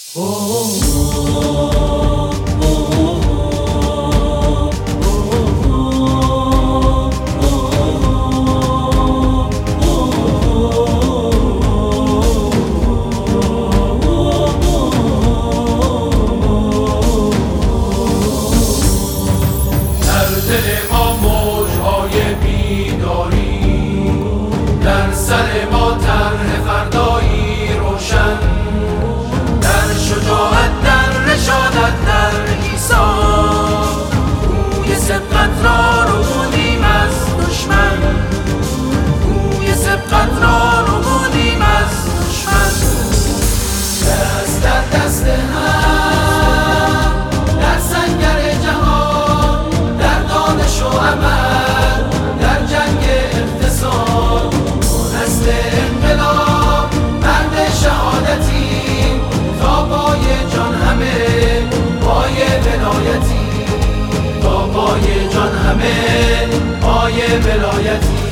در سر ما طرح فردایی روشن، در شجاعت، در رشادت، در ایثار بوی سبقت را ربودیم از دشمن، بوی سبقت را ربودیم از دشمن. دست در دست هم در سنگر جهان، در دانش و عمل، در جنگ اقتصاد، نسل انقلاب، مرد شهادتی، تا پای جان همه پای ولایتی، تا پای جان همه پای ولایتی.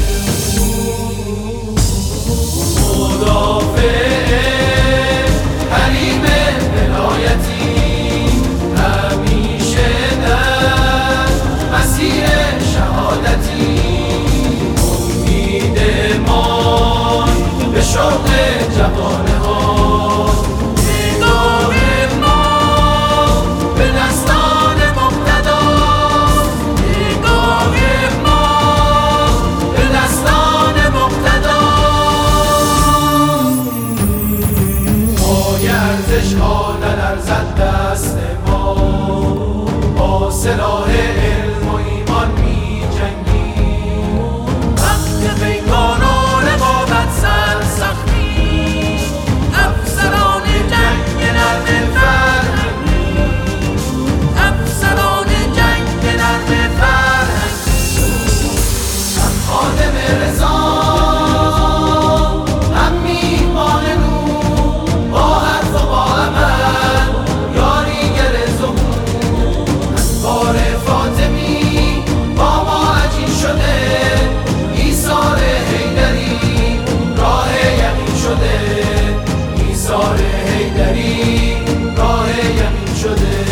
مدافع حریم ولایتی، همیشه در مسیر شهادتی، امیدمان به شوق جوانه ها، نگاه ما به دستان مقتدا، نگاه ما به دستان مقتدا. پای ارزش ها نلرزد دست ما، با سلاح علم و ایمان می جنگیم، وقت پیکان و رقابت سرسختی، افسران جنگ نرم فرهنگی، افسران جنگ نرم فرهنگی. هم خادم رضا، هم میهمان نور، با حرف و با عمل یاریگر ظهور. انوار فاطمی با ما عجین شده، ایثار حیدری راه یقین شده، ایثار حیدری راه یقین شده.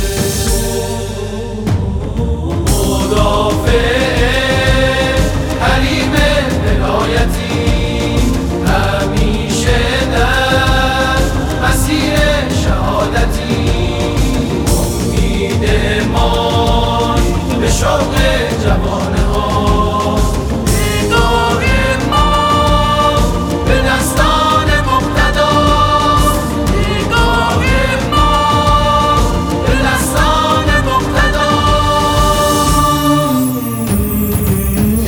مدافع حریم ولایتی، همیشه در مسیر شهادتی، امیدمان به شوق جوانه ها، نگاه ما به دستان مقتدا، نگاه ما به دستان مقتدا.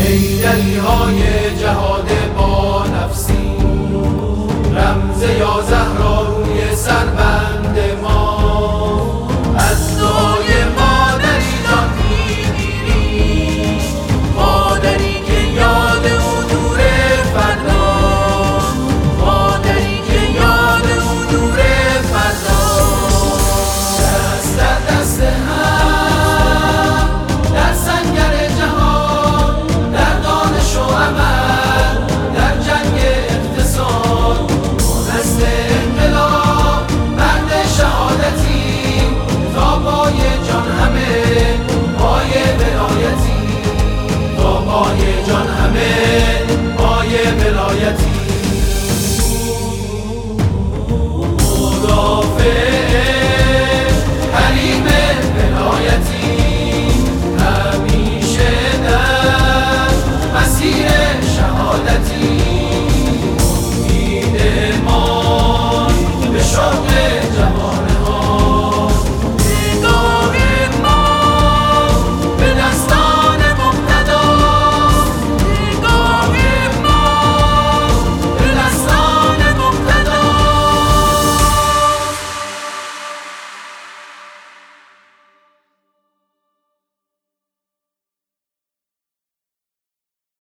حیدری های جهاد با نفسی، رمز 11